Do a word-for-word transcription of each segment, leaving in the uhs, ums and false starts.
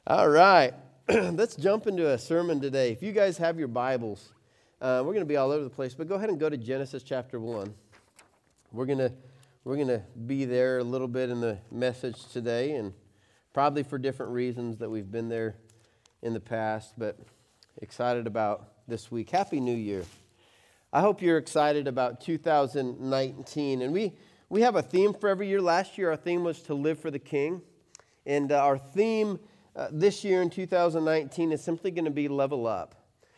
All right, let's jump into a sermon today. If you guys have your Bibles, uh, we're going to be all over the place, but go ahead and go to Genesis chapter one. We're going to we're going to be there a little bit in the message today, and probably for different reasons that we've been there in the past, but excited about this week. Happy New Year. I hope you're excited about two thousand nineteen, and we, we have a theme for every year. Last year our theme was to live for the King, and uh, our theme Uh, this year in two thousand nineteen is simply going to be level up.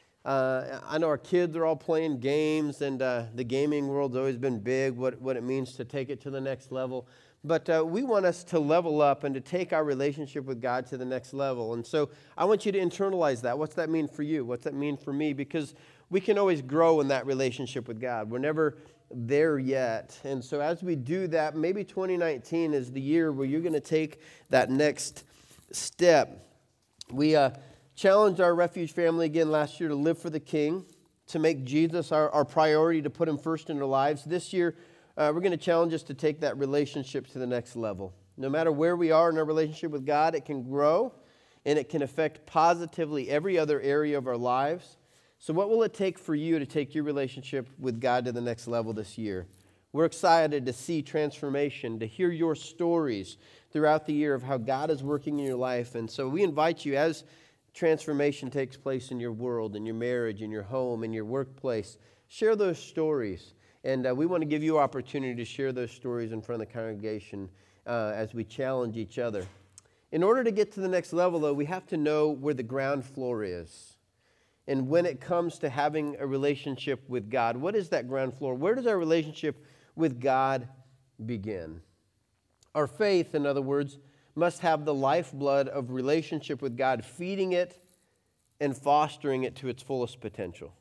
Uh, I know our kids are all playing games, and uh, the gaming world's always been big, what, what it means to take it to the next level. But uh, we want us to level up and to take our relationship with God to the next level. And so I want you to internalize that. What's that mean for you? What's that mean for me? Because we can always grow in that relationship with God. We're never there yet. And so as we do that, maybe twenty nineteen is the year where you're going to take that next step. We uh, challenged our Refuge family again last year to live for the King, to make Jesus our, our priority, to put Him first in our lives. This year, uh, we're going to challenge us to take that relationship to the next level. No matter where we are in our relationship with God, it can grow, and it can affect positively every other area of our lives. So what will it take for you to take your relationship with God to the next level this year? We're excited to see transformation, to hear your stories throughout the year of how God is working in your life. And so we invite you, as transformation takes place in your world, in your marriage, in your home, in your workplace, share those stories. And uh, we want to give you opportunity to share those stories in front of the congregation uh, as we challenge each other. In order to get to the next level, though, we have to know where the ground floor is. And when it comes to having a relationship with God, what is that ground floor? Where does our relationship with God begin? Our faith, in other words, must have the lifeblood of relationship with God, feeding it and fostering it to its fullest potential.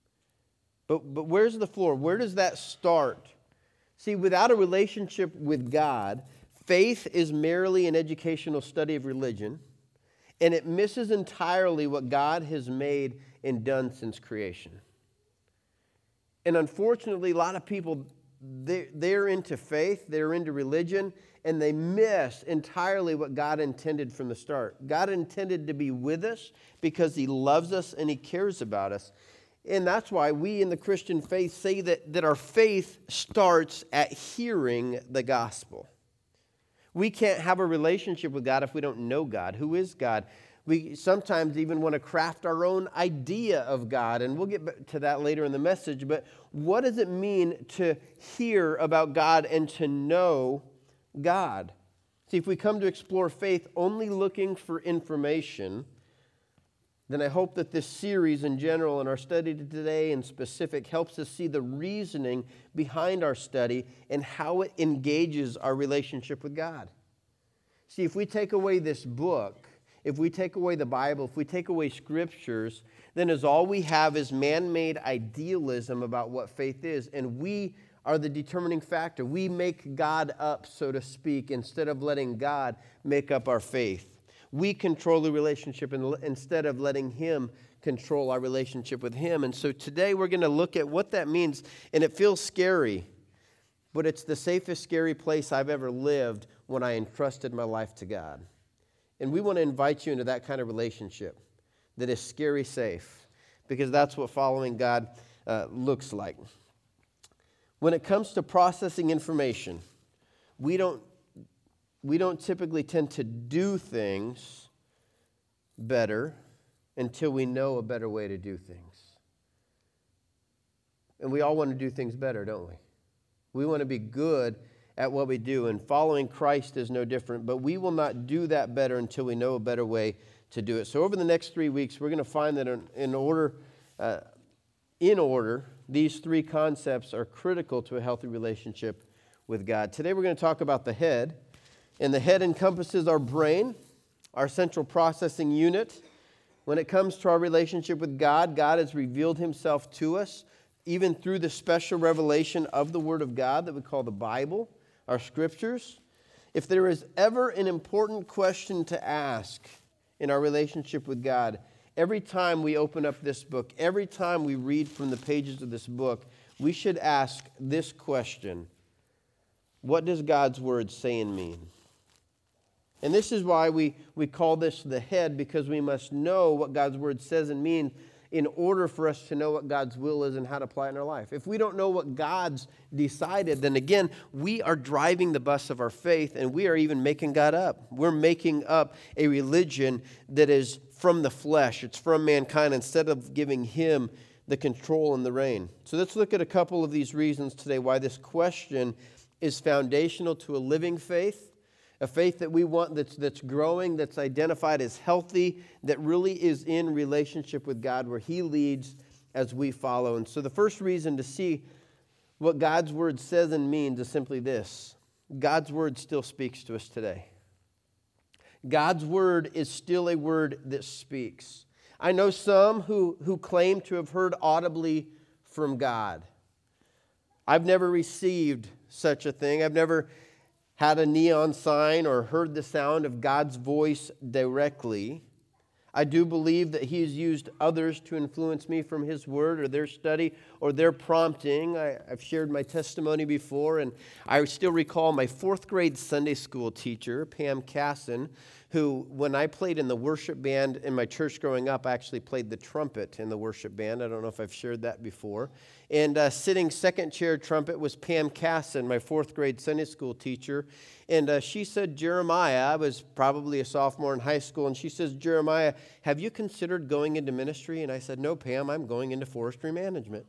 But, but where's the floor? Where does that start? See, without a relationship with God, faith is merely an educational study of religion, and it misses entirely what God has made and done since creation. And unfortunately, a lot of people, they're, they're into faith, they're into religion, and they miss entirely what God intended from the start. God intended to be with us because He loves us and He cares about us. And that's why we in the Christian faith say that, that our faith starts at hearing the gospel. We can't have a relationship with God if we don't know God. Who is God? We sometimes even want to craft our own idea of God, and we'll get to that later in the message. But what does it mean to hear about God and to know God? See, if we come to explore faith only looking for information, then I hope that this series in general and our study today in specific helps us see the reasoning behind our study and how it engages our relationship with God. See, if we take away this book, if we take away the Bible, if we take away scriptures, then as all we have is man-made idealism about what faith is, and we are the determining factor. We make God up, so to speak, instead of letting God make up our faith. We control the relationship instead of letting Him control our relationship with Him. And so today we're going to look at what that means, and it feels scary, but it's the safest scary place I've ever lived when I entrusted my life to God. And we want to invite you into that kind of relationship that is scary safe, because that's what following God uh, looks like. When it comes to processing information, we don't we don't typically tend to do things better until we know a better way to do things. And we all want to do things better, don't we? We want to be good at what we do, and following Christ is no different, but we will not do that better until we know a better way to do it. So over the next three weeks, we're going to find that in, in order, uh, in order, these three concepts are critical to a healthy relationship with God. Today we're going to talk about the head, and the head encompasses our brain, our central processing unit. When it comes to our relationship with God, God has revealed Himself to us, even through the special revelation of the Word of God that we call the Bible, our scriptures. If there is ever an important question to ask in our relationship with God, every time we open up this book, every time we read from the pages of this book, we should ask this question: what does God's Word say and mean? And this is why we, we call this the head, because we must know what God's word says and means in order for us to know what God's will is and how to apply it in our life. If we don't know what God's decided, then again, we are driving the bus of our faith, and we are even making God up. We're making up a religion that is from the flesh. It's from mankind instead of giving him the control and the reign. So let's look at a couple of these reasons today why this question is foundational to a living faith. A faith that we want that's, that's growing, that's identified as healthy, that really is in relationship with God where he leads as we follow. And so the first reason to see what God's word says and means is simply this. God's word still speaks to us today. God's word is still a word that speaks. I know some who, who claim to have heard audibly from God. I've never received such a thing. I've never had a neon sign or heard the sound of God's voice directly. I do believe that he has used others to influence me from his word or their study or their prompting. I, I've shared my testimony before, and I still recall my fourth grade Sunday school teacher, Pam Casson, who, when I played in the worship band in my church growing up, I actually played the trumpet in the worship band. I don't know if I've shared that before. And uh, sitting second chair trumpet was Pam Casson, my fourth grade Sunday school teacher. And uh, she said, Jeremiah, I was probably a sophomore in high school, and she says, Jeremiah, have you considered going into ministry? And I said, no, Pam, I'm going into forestry management.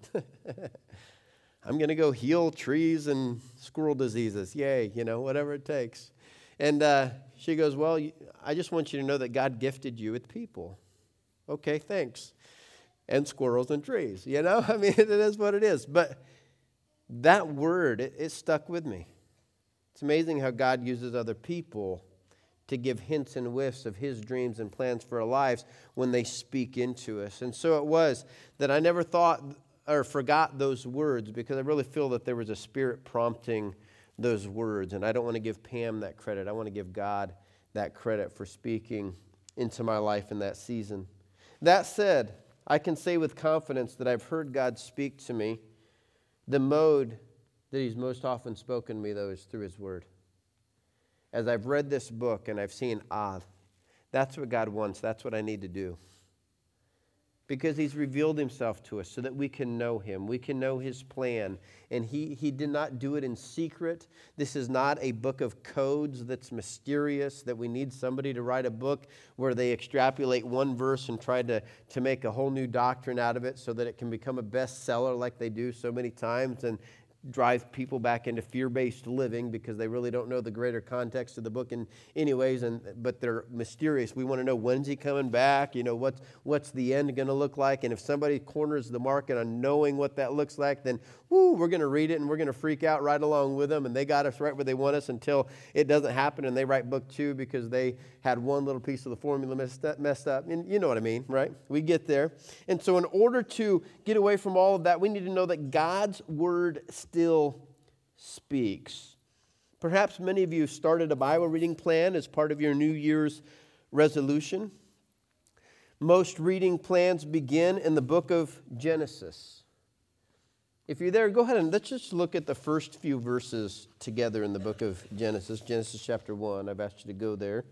I'm going to go heal trees and squirrel diseases. Yay, you know, whatever it takes. And uh, she goes, well, I just want you to know that God gifted you with people. Okay, thanks. And squirrels and trees, you know? I mean, it is what it is. But that word, it, it stuck with me. It's amazing how God uses other people to give hints and whiffs of his dreams and plans for our lives when they speak into us. And so it was that I never thought or forgot those words, because I really feel that there was a spirit prompting those words. And I don't want to give Pam that credit. I want to give God that credit for speaking into my life in that season. That said, I can say with confidence that I've heard God speak to me. The mode that he's most often spoken to me, though, is through his word. As I've read this book and I've seen, ah, that's what God wants. That's what I need to do. Because he's revealed himself to us so that we can know him. We can know his plan. And he, he did not do it in secret. This is not a book of codes that's mysterious, that we need somebody to write a book where they extrapolate one verse and try to, to make a whole new doctrine out of it so that it can become a bestseller like they do so many times and drive people back into fear-based living because they really don't know the greater context of the book in anyways, and but they're mysterious. We want to know, when's he coming back? You know, what's what's the end going to look like? And if somebody corners the market on knowing what that looks like, then woo, we're going to read it and we're going to freak out right along with them, and they got us right where they want us until it doesn't happen and they write book two because they had one little piece of the formula messed up, messed up. And you know what I mean, right? We get there. And so in order to get away from all of that, we need to know that God's word still speaks. Perhaps many of you started a Bible reading plan as part of your New Year's resolution. Most reading plans begin in the book of Genesis. If you're there, go ahead and let's just look at the first few verses together in the book of Genesis, Genesis chapter one. I've asked you to go there.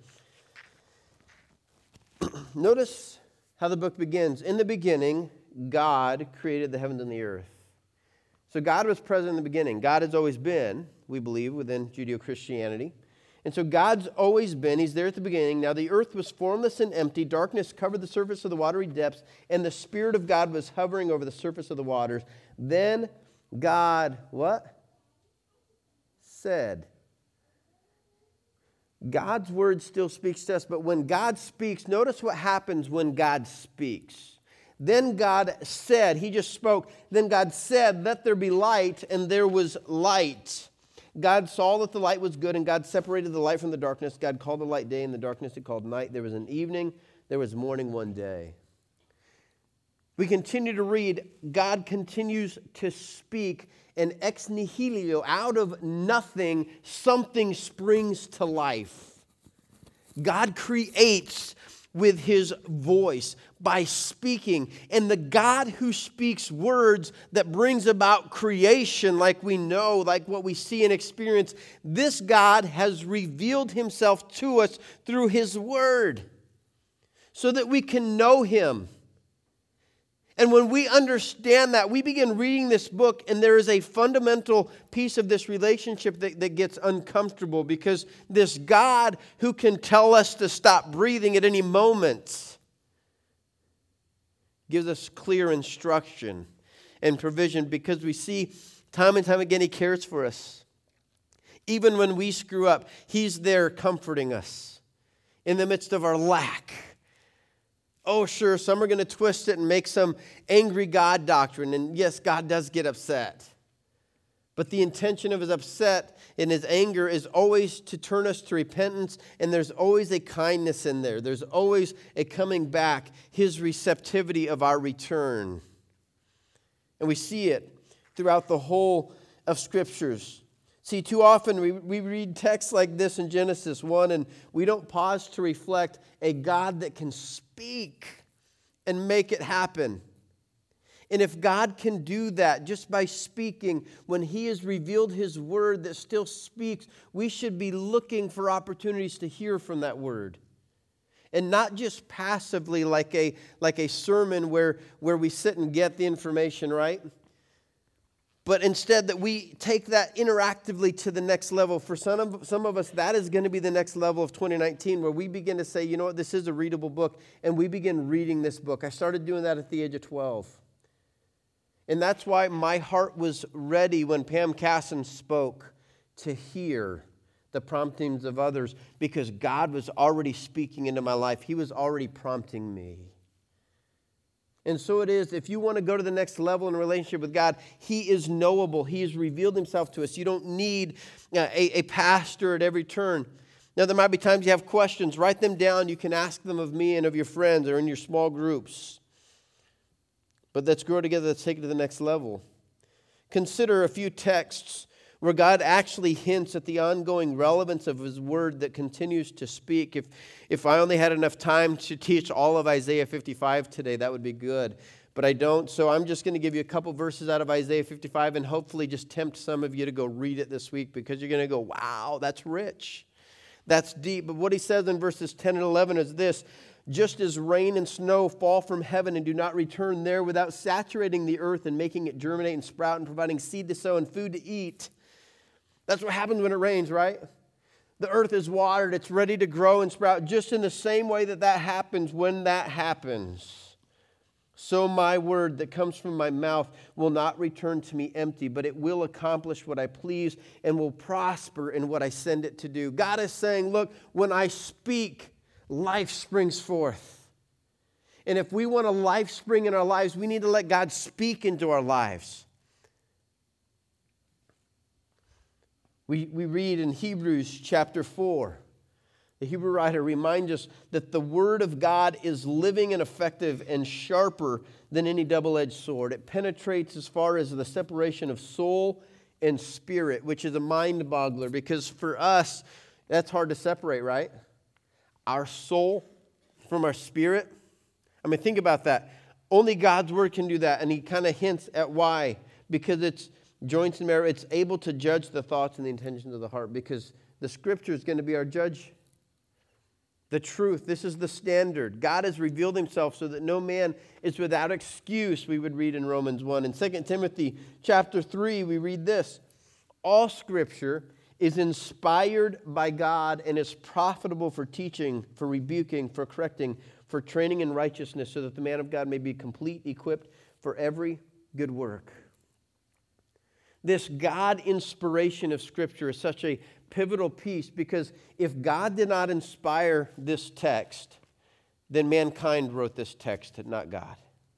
Notice how the book begins. In the beginning, God created the heavens and the earth. So God was present in the beginning. God has always been, we believe, within Judeo-Christianity. And so God's always been. He's there at the beginning. Now the earth was formless and empty. Darkness covered the surface of the watery depths, and the Spirit of God was hovering over the surface of the waters. Then God, what? Said. God's word still speaks to us, but when God speaks, notice what happens when God speaks. Then God said, he just spoke, then God said, let there be light, and there was light. God saw that the light was good, and God separated the light from the darkness. God called the light day, and the darkness he called night. There was an evening, there was morning one day. We continue to read, God continues to speak, and ex nihilo, out of nothing, something springs to life. God creates with his voice, by speaking. And the God who speaks words that brings about creation like we know, like what we see and experience, this God has revealed himself to us through his word so that we can know him. And when we understand that, we begin reading this book, and there is a fundamental piece of this relationship that, that gets uncomfortable, because this God who can tell us to stop breathing at any moment gives us clear instruction and provision, because we see time and time again he cares for us. Even when we screw up, he's there comforting us in the midst of our lack. Oh, sure, some are going to twist it and make some angry God doctrine. And yes, God does get upset. But the intention of his upset and his anger is always to turn us to repentance. And there's always a kindness in there. There's always a coming back, his receptivity of our return. And we see it throughout the whole of Scriptures. See, too often we, we read texts like this in Genesis one, and we don't pause to reflect a God that can speak and make it happen. And if God can do that just by speaking, when he has revealed his word that still speaks, we should be looking for opportunities to hear from that word. And not just passively like a, like a sermon where, where we sit and get the information, right? But instead that we take that interactively to the next level. For some of, some of us, that is going to be the next level of twenty nineteen, where we begin to say, you know what, this is a readable book, and we begin reading this book. I started doing that at the age of twelve. And that's why my heart was ready when Pam Casson spoke to hear the promptings of others, because God was already speaking into my life. He was already prompting me. And so it is, if you want to go to the next level in a relationship with God, he is knowable. He has revealed himself to us. You don't need a, a pastor at every turn. Now, there might be times you have questions. Write them down. You can ask them of me and of your friends or in your small groups. But let's grow together. Let's take it to the next level. Consider a few texts where God actually hints at the ongoing relevance of his word that continues to speak. If, if I only had enough time to teach all of Isaiah fifty-five today, that would be good. But I don't, so I'm just going to give you a couple verses out of Isaiah fifty-five and hopefully just tempt some of you to go read it this week, because you're going to go, wow, that's rich. That's deep. But what he says in verses ten and eleven is this: just as rain and snow fall from heaven and do not return there without saturating the earth and making it germinate and sprout and providing seed to sow and food to eat. That's what happens when it rains, right? The earth is watered. It's ready to grow and sprout. Just in the same way that that happens when that happens, so my word that comes from my mouth will not return to me empty, but it will accomplish what I please and will prosper in what I send it to do. God is saying, look, when I speak, life springs forth. And if we want a life spring in our lives, we need to let God speak into our lives. We, we read in Hebrews chapter four, the Hebrew writer reminds us that the word of God is living and effective and sharper than any double-edged sword. It penetrates as far as the separation of soul and spirit, which is a mind boggler, because for us, that's hard to separate, right? Our soul from our spirit. I mean, think about that. Only God's word can do that, and he kind of hints at why. Because it's joints and marrow, it's able to judge the thoughts and the intentions of the heart, because the Scripture is going to be our judge. The truth, this is the standard. God has revealed himself so that no man is without excuse, we would read in Romans one. In Second Timothy chapter three, we read this: all Scripture is inspired by God and is profitable for teaching, for rebuking, for correcting, for training in righteousness, so that the man of God may be complete, equipped for every good work. This God inspiration of Scripture is such a pivotal piece, because if God did not inspire this text, then mankind wrote this text, not God.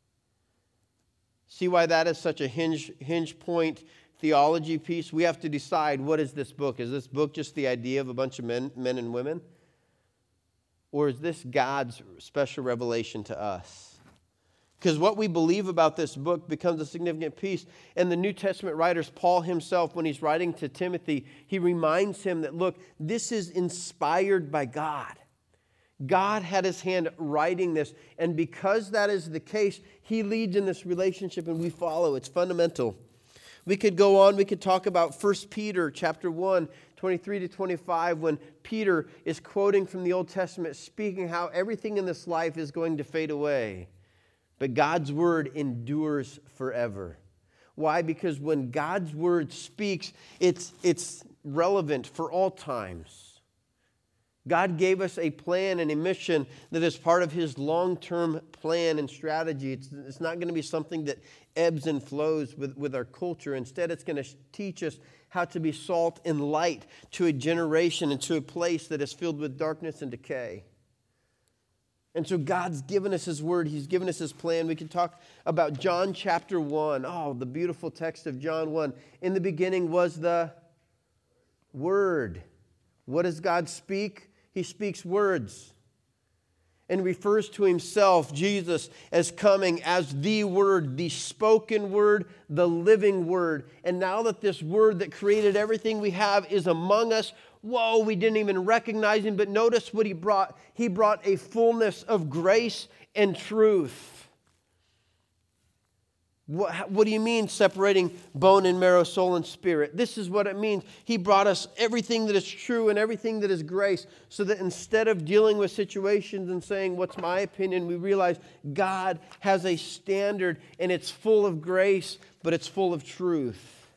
See why that is such a hinge, hinge point theology piece? We have to decide, what is this book? Is this book just the idea of a bunch of men, men and women? Or is this God's special revelation to us? Because what we believe about this book becomes a significant piece. And the New Testament writers, Paul himself, when he's writing to Timothy, he reminds him that, look, this is inspired by God. God had his hand writing this, and because that is the case, he leads in this relationship and we follow. It's fundamental. We could go on, we could talk about First Peter chapter one, twenty-three to twenty-five, when Peter is quoting from the Old Testament, speaking how everything in this life is going to fade away. But God's word endures forever. Why? Because when God's word speaks, it's, it's relevant for all times. God gave us a plan and a mission that is part of his long-term plan and strategy. It's, it's not going to be something that ebbs and flows with, with our culture. Instead, it's going to teach us how to be salt and light to a generation and to a place that is filled with darkness and decay. And so God's given us his word. He's given us his plan. We can talk about John chapter one. Oh, the beautiful text of John one. In the beginning was the Word. What does God speak? He speaks words and refers to himself, Jesus, as coming as the Word, the spoken Word, the living Word. And now that this Word that created everything we have is among us, whoa, we didn't even recognize him, but notice what he brought. He brought a fullness of grace and truth. What, what do you mean separating bone and marrow, soul and spirit? This is what it means. He brought us everything that is true and everything that is grace, so that instead of dealing with situations and saying, what's my opinion, we realize God has a standard and it's full of grace, but it's full of truth.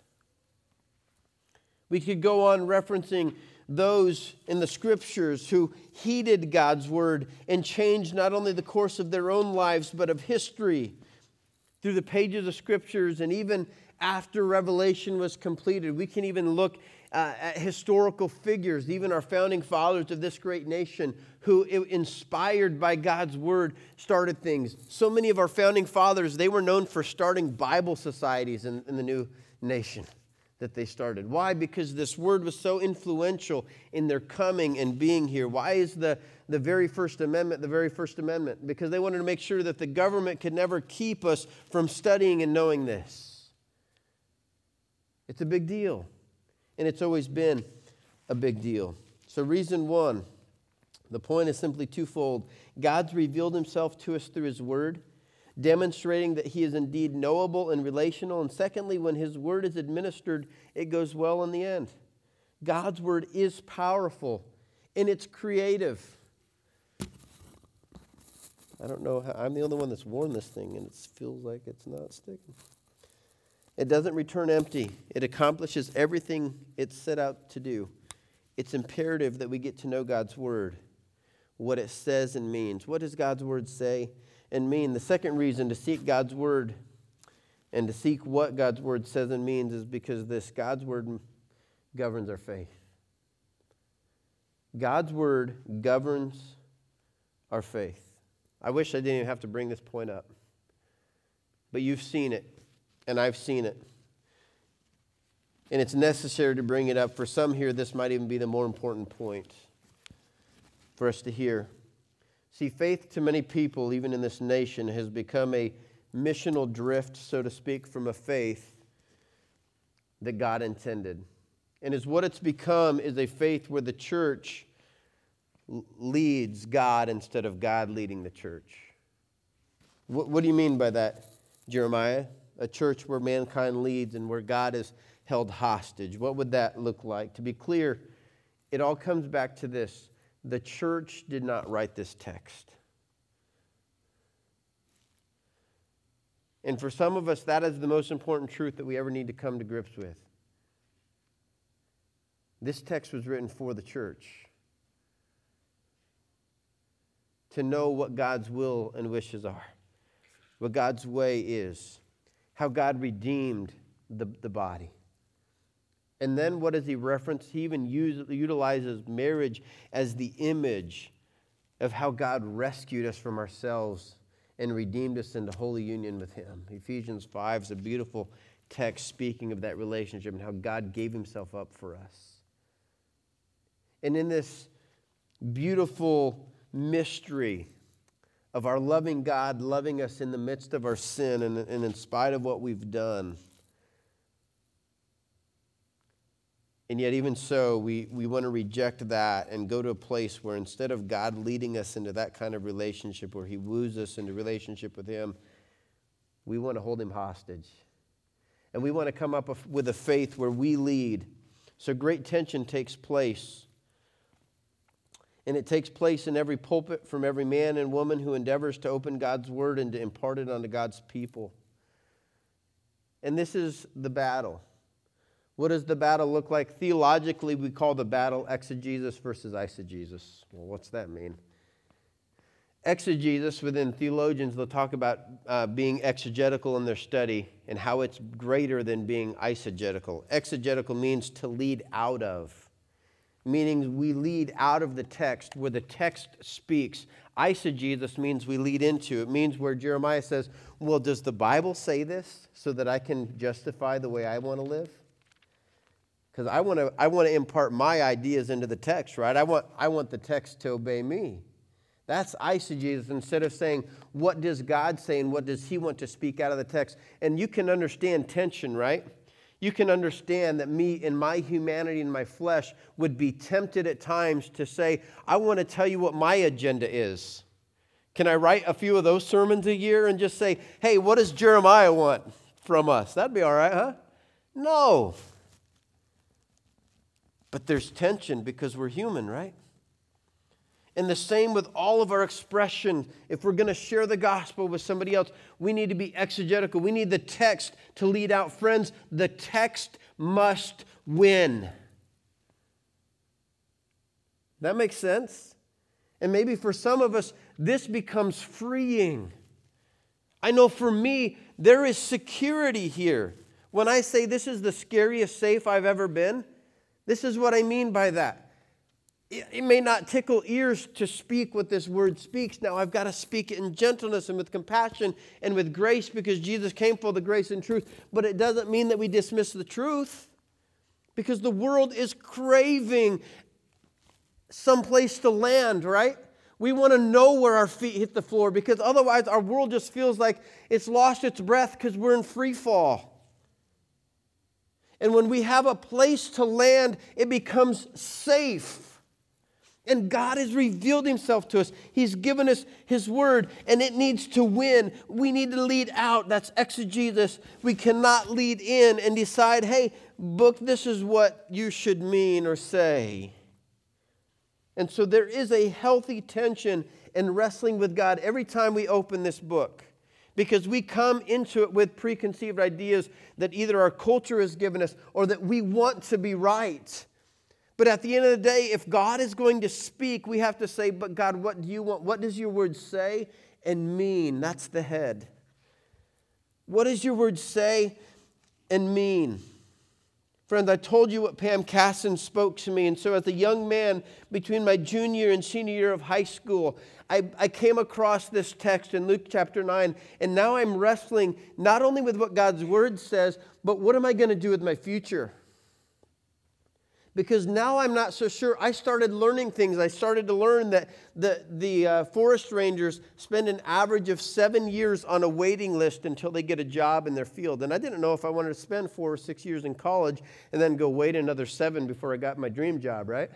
We could go on referencing those in the scriptures who heeded God's word and changed not only the course of their own lives, but of history through the pages of scriptures. And even after Revelation was completed, we can even look uh, at historical figures, even our founding fathers of this great nation, who, inspired by God's word, started things. So many of our founding fathers, they were known for starting Bible societies in, in the new nation that they started. Why? Because this word was so influential in their coming and being here. Why is the, the very First Amendment the very First Amendment? Because they wanted to make sure that the government could never keep us from studying and knowing this. It's a big deal. And it's always been a big deal. So reason one, the point is simply twofold. God's revealed himself to us through his word, demonstrating that he is indeed knowable and relational. And secondly, when his word is administered, it goes well in the end. God's word is powerful and it's creative. I don't know how, I'm the only one that's worn this thing and it feels like it's not sticking. It doesn't return empty. It accomplishes everything it's set out to do. It's imperative that we get to know God's word, what it says and means. What does God's word say and mean? The second reason to seek God's word and to seek what God's word says and means is because this: God's word governs our faith. God's word governs our faith. I wish I didn't even have to bring this point up, but you've seen it and I've seen it, and it's necessary to bring it up. For some here, this might even be the more important point for us to hear. See, faith to many people, even in this nation, has become a missional drift, so to speak, from a faith that God intended. And is what it's become is a faith where the church leads God instead of God leading the church. What, what do you mean by that, Jeremiah? A church where mankind leads and where God is held hostage. What would that look like? To be clear, it all comes back to this. The church did not write this text. And for some of us, that is the most important truth that we ever need to come to grips with. This text was written for the church to know what God's will and wishes are, what God's way is, how God redeemed the, the body. And then what does he reference? He even use, utilizes marriage as the image of how God rescued us from ourselves and redeemed us into holy union with him. Ephesians five is a beautiful text speaking of that relationship and how God gave himself up for us. And in this beautiful mystery of our loving God loving us in the midst of our sin and, and in spite of what we've done, And yet even so, we, we want to reject that and go to a place where instead of God leading us into that kind of relationship where he woos us into relationship with him, we want to hold him hostage. And we want to come up with a faith where we lead. So great tension takes place. And it takes place in every pulpit from every man and woman who endeavors to open God's word and to impart it onto God's people. And this is the battle. What does the battle look like? Theologically, we call the battle exegesis versus eisegesis. Well, what's that mean? Exegesis, within theologians, they'll talk about uh, being exegetical in their study and how it's greater than being eisegetical. Exegetical means to lead out of, meaning we lead out of the text where the text speaks. Eisegesis means we lead into. It means where Jeremiah says, well, does the Bible say this so that I can justify the way I want to live? Because I want to I want to impart my ideas into the text, right? I want I want the text to obey me. That's eisegesis, instead of saying, what does God say and what does he want to speak out of the text? And you can understand tension, right? You can understand that me in my humanity and my flesh would be tempted at times to say, I want to tell you what my agenda is. Can I write a few of those sermons a year and just say, hey, what does Jeremiah want from us? That'd be all right, huh? No. But there's tension because we're human, right? And the same with all of our expression. If we're going to share the gospel with somebody else, we need to be exegetical. We need the text to lead out. Friends, the text must win. That makes sense? And maybe for some of us, this becomes freeing. I know for me, there is security here. When I say this is the scariest safe I've ever been, this is what I mean by that. It may not tickle ears to speak what this word speaks. Now, I've got to speak it in gentleness and with compassion and with grace because Jesus came full of grace and truth. But it doesn't mean that we dismiss the truth, because the world is craving someplace to land, right? We want to know where our feet hit the floor, because otherwise our world just feels like it's lost its breath because we're in free fall. And when we have a place to land, it becomes safe. And God has revealed himself to us. He's given us his word, and it needs to win. We need to lead out. That's exegesis. We cannot lead in and decide, hey, book, this is what you should mean or say. And so there is a healthy tension in wrestling with God every time we open this book, because we come into it with preconceived ideas that either our culture has given us or that we want to be right. But at the end of the day, if God is going to speak, we have to say, but God, what do you want? What does your word say and mean? That's the head. What does your word say and mean? Friends, I told you what Pam Casson spoke to me. And so as a young man between my junior and senior year of high school, I, I came across this text in Luke chapter nine. And now I'm wrestling not only with what God's word says, but what am I going to do with my future? Because now I'm not so sure. I started learning things. I started to learn that the, the uh, forest rangers spend an average of seven years on a waiting list until they get a job in their field. And I didn't know if I wanted to spend four or six years in college and then go wait another seven before I got my dream job, right?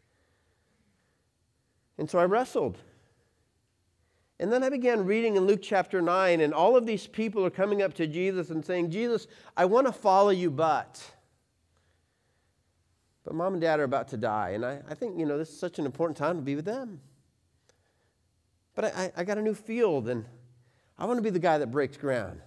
And so I wrestled. And then I began reading in Luke chapter nine, and all of these people are coming up to Jesus and saying, Jesus, I want to follow you, but... But mom and dad are about to die, and I, I think, you know, this is such an important time to be with them. But I, I, I got a new field, and I want to be the guy that breaks ground.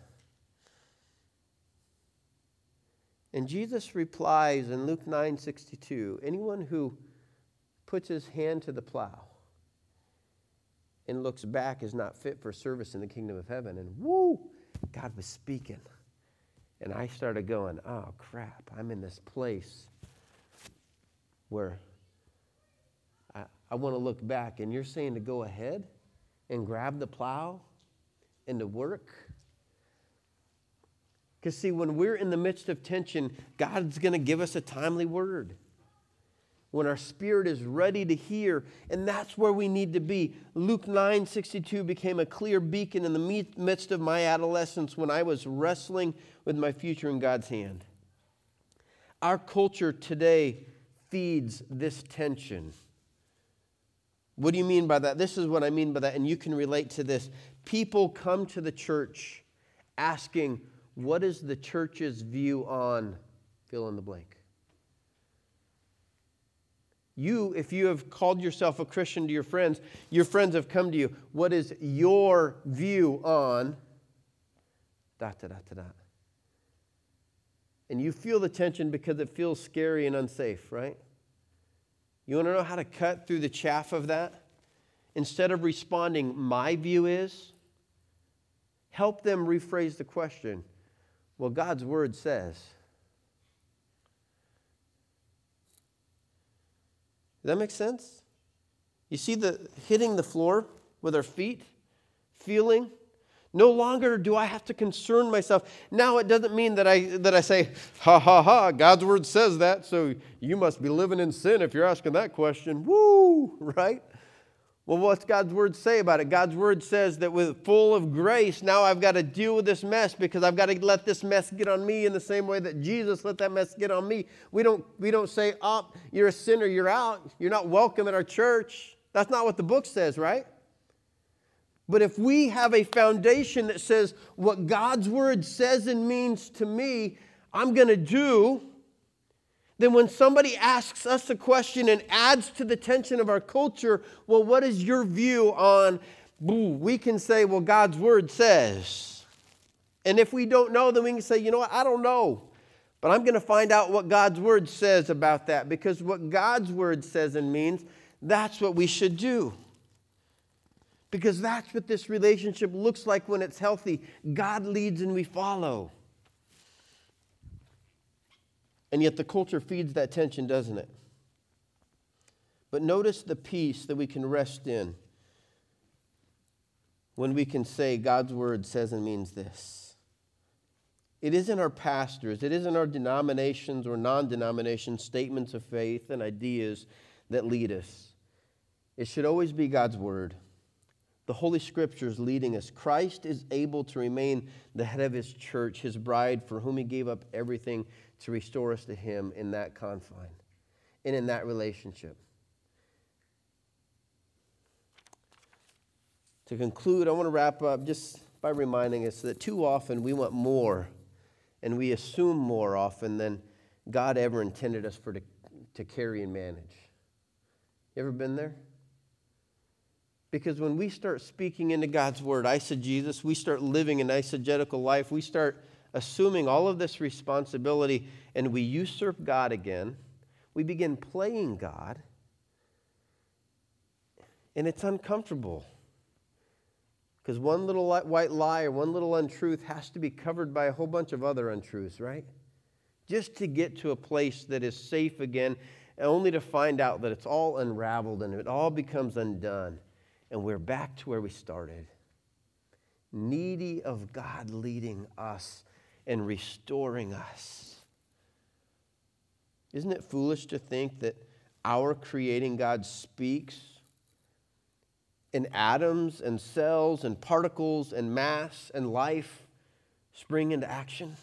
And Jesus replies in Luke nine sixty-two, anyone who puts his hand to the plow and looks back is not fit for service in the kingdom of heaven. And woo, God was speaking. And I started going, oh, crap, I'm in this place where I, I want to look back, and you're saying to go ahead and grab the plow and to work? Because see, when we're in the midst of tension, God's going to give us a timely word. When our spirit is ready to hear, and that's where we need to be. Luke nine sixty-two became a clear beacon in the midst of my adolescence when I was wrestling with my future in God's hand. Our culture today feeds this tension. What do you mean by that? This is what I mean by that, and you can relate to this. People come to the church asking, what is the church's view on fill in the blank? You, if you have called yourself a Christian to your friends, your friends have come to you. What is your view on dot, dot, dot, dot, dot? And you feel the tension because it feels scary and unsafe, right? You want to know how to cut through the chaff of that? Instead of responding, my view is, help them rephrase the question. Well, God's word says. Does that make sense? You see the hitting the floor with our feet, feeling. No longer do I have to concern myself. Now it doesn't mean that I that I say, ha ha ha, God's word says that, so you must be living in sin if you're asking that question. Woo, right? Well, what's God's word say about it? God's word says that with full of grace, now I've got to deal with this mess because I've got to let this mess get on me in the same way that Jesus let that mess get on me. We don't, we don't say, oh, you're a sinner, you're out. You're not welcome at our church. That's not what the book says, right? But if we have a foundation that says what God's word says and means to me, I'm going to do, then when somebody asks us a question and adds to the tension of our culture, well, what is your view on, boo, we can say, well, God's word says. And if we don't know, then we can say, you know what, I don't know. But I'm going to find out what God's word says about that, because what God's word says and means, that's what we should do. Because that's what this relationship looks like when it's healthy. God leads and we follow. And yet the culture feeds that tension, doesn't it? But notice the peace that we can rest in when we can say God's word says and means this. It isn't our pastors, it isn't our denominations or non-denomination statements of faith and ideas that lead us. It should always be God's word. The Holy Scriptures leading us. Christ is able to remain the head of His church, His bride, for whom He gave up everything to restore us to Him in that confine and in that relationship. To conclude, I want to wrap up just by reminding us that too often we want more and we assume more often than God ever intended us for to, to carry and manage. You ever been there? Because when we start speaking into God's word, eisegesis, we start living an eisegetical life, we start assuming all of this responsibility, and we usurp God again. We begin playing God, and it's uncomfortable. Because one little white lie or one little untruth has to be covered by a whole bunch of other untruths, right? Just to get to a place that is safe again, only to find out that it's all unraveled and it all becomes undone. And we're back to where we started. Needy of God leading us and restoring us. Isn't it foolish to think that our creating God speaks and atoms and cells and particles and mass and life spring into action?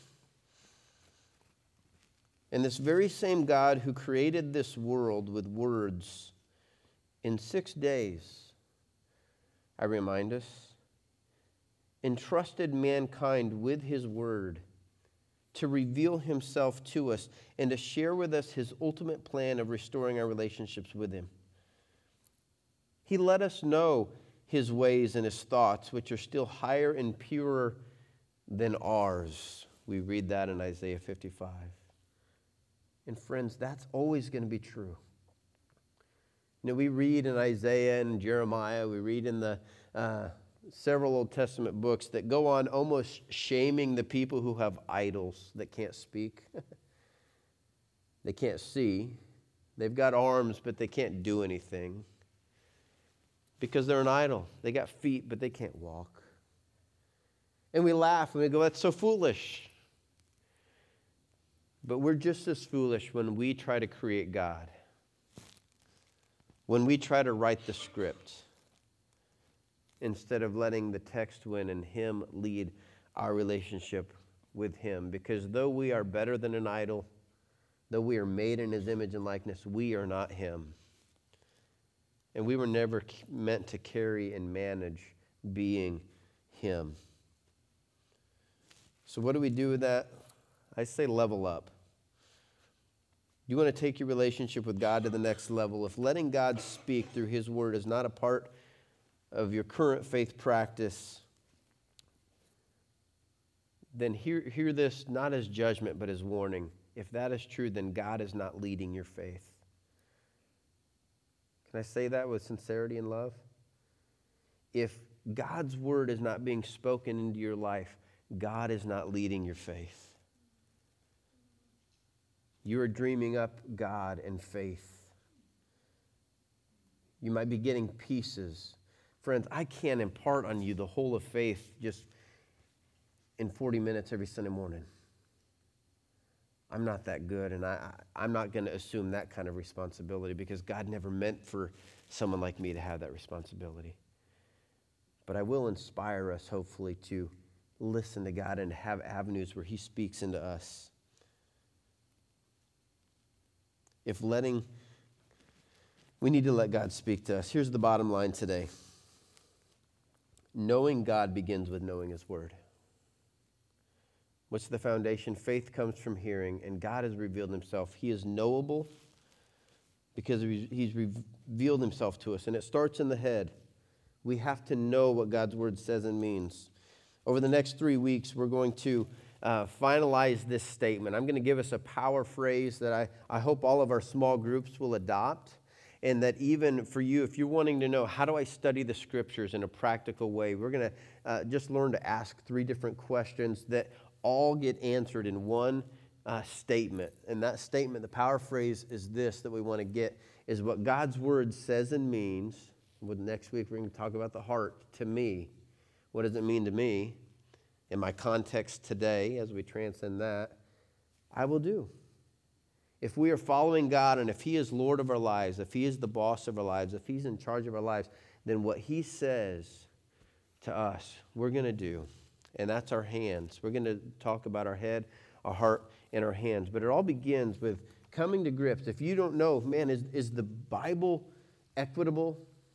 And this very same God who created this world with words in six days, I remind us, entrusted mankind with His word to reveal Himself to us and to share with us His ultimate plan of restoring our relationships with Him. He let us know His ways and His thoughts, which are still higher and purer than ours. We read that in Isaiah fifty-five. And friends, that's always going to be true. You know, we read in Isaiah and Jeremiah, we read in the uh, several Old Testament books that go on almost shaming the people who have idols that can't speak. They can't see. They've got arms, but they can't do anything. Because they're an idol. They got feet, but they can't walk. And we laugh and we go, that's so foolish. But we're just as foolish when we try to create God. When we try to write the script instead of letting the text win and Him lead our relationship with Him. Because though we are better than an idol, Though we are made in his image and likeness, we are not him. And we were never meant to carry and manage being him. So what do we do with that? I say level up. You want to take your relationship with God to the next level. If letting God speak through his word is not a part of your current faith practice, then hear, hear this not as judgment but as warning. If that is true, then God is not leading your faith. Can I say that with sincerity and love? If God's word is not being spoken into your life, God is not leading your faith. You are dreaming up God and faith. You might be getting pieces. Friends, I can't impart on you the whole of faith just in forty minutes every Sunday morning. I'm not that good, and I, I'm not going to assume that kind of responsibility because God never meant for someone like me to have that responsibility. But I will inspire us, hopefully, to listen to God and have avenues where he speaks into us. If letting, we need to let God speak to us. Here's the bottom line today. Knowing God begins with knowing his word. What's the foundation? Faith comes from hearing, and God has revealed himself. He is knowable because he's revealed himself to us, and it starts in the head. We have to know what God's word says and means. Over the next three weeks, we're going to uh, finalize this statement. I'm going to give us a power phrase that I, I hope all of our small groups will adopt, and that even for you, if you're wanting to know, how do I study the scriptures in a practical way, we're going to uh, just learn to ask three different questions that all get answered in one uh, statement. And that statement, the power phrase is this that we want to get, is what God's word says and means. Well, next week we're going to talk about the heart to me. What does it mean to me? In my context today, as we transcend that, I will do. If we are following God and if he is Lord of our lives, if he is the boss of our lives, if he's in charge of our lives, then what he says to us, we're going to do. And that's our hands. We're going to talk about our head, our heart, and our hands. But it all begins with coming to grips. If you don't know, man, is, is the Bible equitable?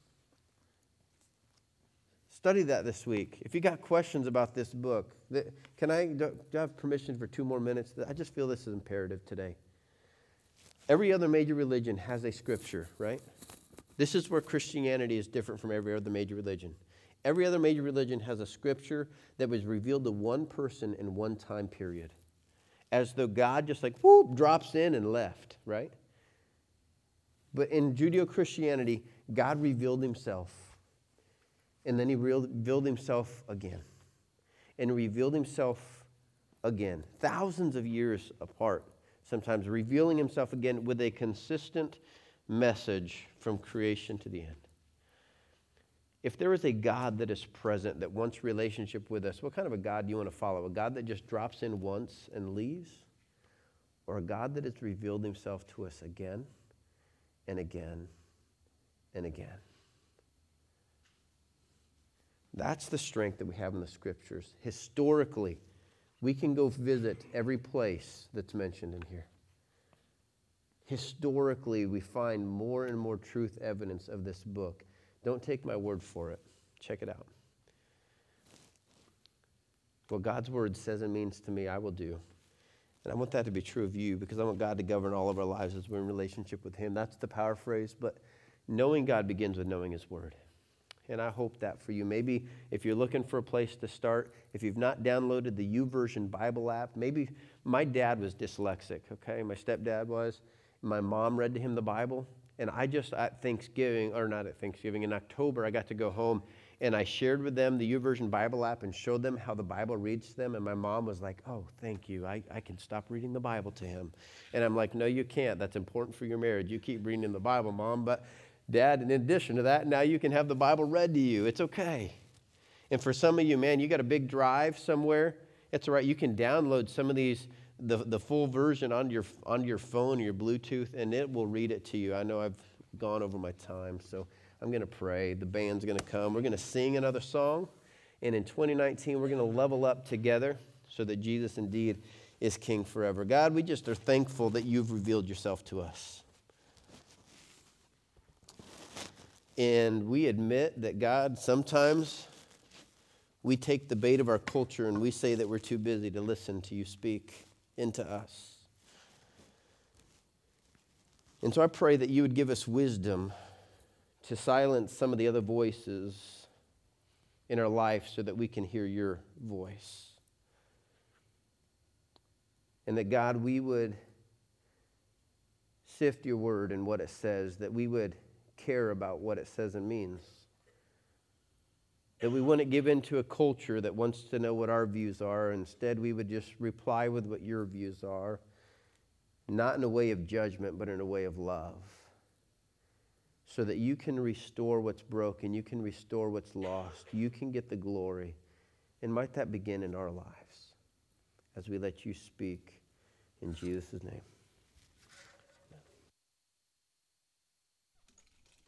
Study that this week. If you got questions about this book, can I, do I have permission for two more minutes? I just feel this is imperative today. Every other major religion has a scripture, right? This is where Christianity is different from every other major religion. Every other major religion has a scripture that was revealed to one person in one time period. As though God just like, whoop, drops in and left, right? But in Judeo-Christianity, God revealed himself. And then he revealed himself again. And revealed himself again. Thousands of years apart, sometimes revealing himself again with a consistent message from creation to the end. If there is a God that is present, that wants relationship with us, what kind of a God do you want to follow? A God that just drops in once and leaves? Or a God that has revealed himself to us again and again and again? That's the strength that we have in the scriptures. Historically, we can go visit every place that's mentioned in here. Historically, we find more and more truth evidence of this book. Don't take my word for it. Check it out. What God's word says and means to me, I will do. And I want that to be true of you because I want God to govern all of our lives as we're in relationship with him. That's the power phrase. But knowing God begins with knowing his word. And I hope that for you. Maybe if you're looking for a place to start, if you've not downloaded the YouVersion Bible app, maybe my dad was dyslexic, okay? My stepdad was. My mom read to him the Bible. And I just, at Thanksgiving, or not at Thanksgiving, in October, I got to go home and I shared with them the YouVersion Bible app and showed them how the Bible reads to them. And my mom was like, oh, thank you. I, I can stop reading the Bible to him. And I'm like, no, you can't. That's important for your marriage. You keep reading the Bible, Mom. But Dad, in addition to that, now you can have the Bible read to you. It's okay. And for some of you, man, you got a big drive somewhere. It's all right. You can download some of these, the, the full version on your, on your phone or your Bluetooth, and it will read it to you. I know I've gone over my time, so I'm going to pray. The band's going to come. We're going to sing another song. And in twenty nineteen, we're going to level up together so that Jesus indeed is king forever. God, we just are thankful that you've revealed yourself to us. And we admit that, God, sometimes we take the bait of our culture and we say that we're too busy to listen to you speak into us. And so I pray that you would give us wisdom to silence some of the other voices in our life so that we can hear your voice. And that, God, we would sift your word and what it says, that we would care about what it says and means. That we wouldn't give in to a culture that wants to know what our views are. Instead, we would just reply with what your views are, not in a way of judgment, but in a way of love. So that you can restore what's broken, you can restore what's lost, you can get the glory. And might that begin in our lives as we let you speak in Jesus' name.